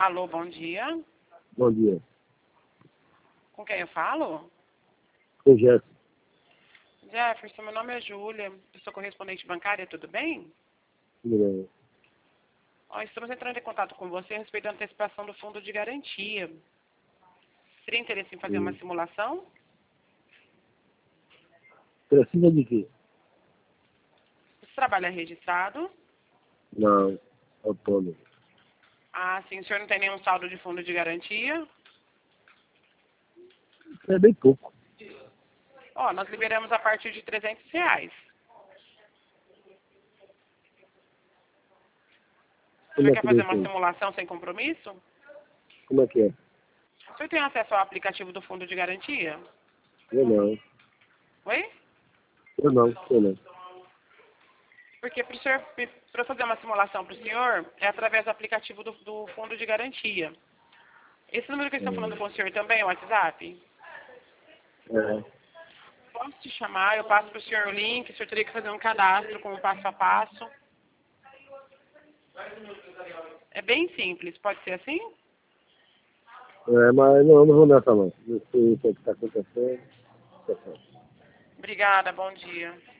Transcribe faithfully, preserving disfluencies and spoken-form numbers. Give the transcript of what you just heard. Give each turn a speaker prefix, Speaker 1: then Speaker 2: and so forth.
Speaker 1: Alô, bom dia.
Speaker 2: Bom dia.
Speaker 1: Com quem eu falo?
Speaker 2: Sou Jefferson.
Speaker 1: Jefferson, meu nome é Júlia. Eu sou correspondente bancária, tudo bem?
Speaker 2: Tudo bem?
Speaker 1: Ó, estamos entrando em contato com você a respeito da antecipação do fundo de garantia. Teria interesse em fazer uma
Speaker 2: Hum.
Speaker 1: simulação?
Speaker 2: Precisa de quê?
Speaker 1: Você trabalha registrado?
Speaker 2: Não. Autônomo.
Speaker 1: Ah, sim. O senhor não tem nenhum saldo de fundo de garantia?
Speaker 2: É bem pouco.
Speaker 1: Ó, nós liberamos a partir de trezentos reais. O
Speaker 2: Como
Speaker 1: senhor
Speaker 2: é
Speaker 1: quer
Speaker 2: que
Speaker 1: fazer
Speaker 2: deu
Speaker 1: uma
Speaker 2: isso?
Speaker 1: simulação sem compromisso?
Speaker 2: Como é que é?
Speaker 1: O senhor tem acesso ao aplicativo do fundo de garantia?
Speaker 2: Eu não.
Speaker 1: Oi?
Speaker 2: Eu não. Eu não.
Speaker 1: Porque para o senhor, para eu fazer uma simulação para o senhor, é através do aplicativo do, do fundo de garantia. Esse número que eu estou falando
Speaker 2: Hum.
Speaker 1: com o senhor também é o WhatsApp?
Speaker 2: É.
Speaker 1: Posso te chamar, eu passo para o senhor o link, o senhor teria que fazer um cadastro com o passo a passo. É bem simples, pode ser assim?
Speaker 2: É, mas não, não vou nessa não. Não sei o que está acontecendo. Tá certo.
Speaker 1: Obrigada, bom dia.